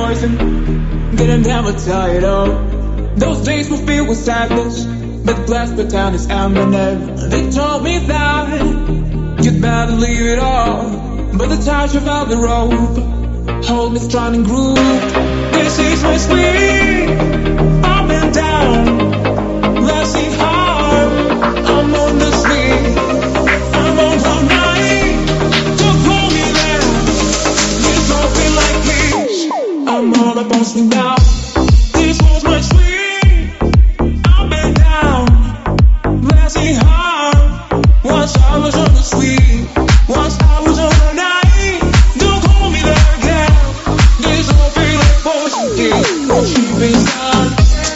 poison, getting never tired of. Those days were filled with sadness, but the glass but town is eminem. They told me that you'd better leave it all, but the touch of the rope hold me strong and groove. This is my sweet, up and down, lasting hard. I'm on the sleep, I'm on all night. Don't hold me there, this don't feel like peace. I'm all up on me now. This was my sweet, up and down, lasting hard. Once I was on the sleep, once I was on the night. Don't hold me there again, this don't feel like poison. Keep inside.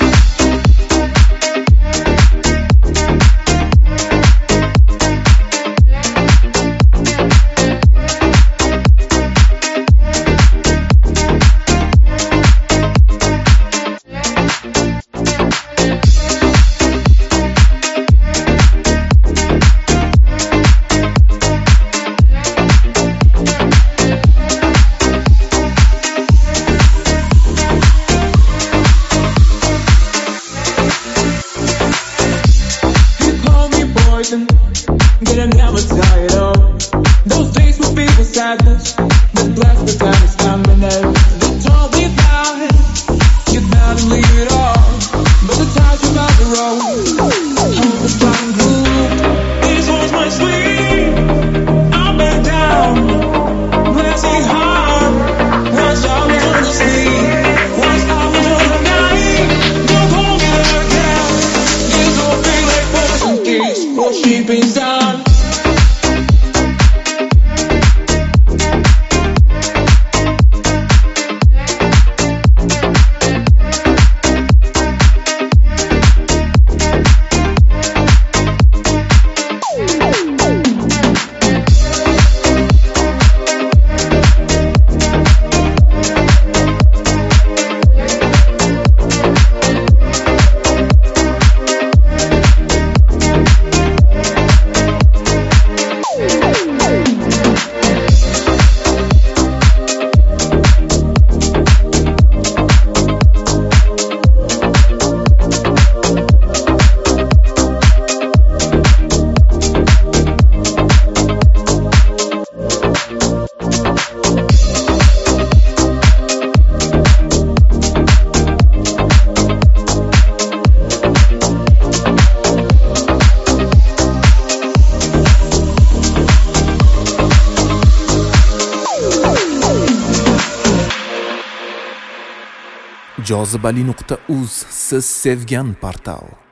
Getting never tired of. Those days were filled with sadness, but blessed the time is coming out. They told me that you'd better leave it all, but the touch about the road hold the strong groove. This was my sweet, up and down, lasting hard. Once I was on the sleep, once I was on the night. Don't hold me there again, this don't feel like poison keys or sheep inside. Jozibali.uz siz sevgan portal.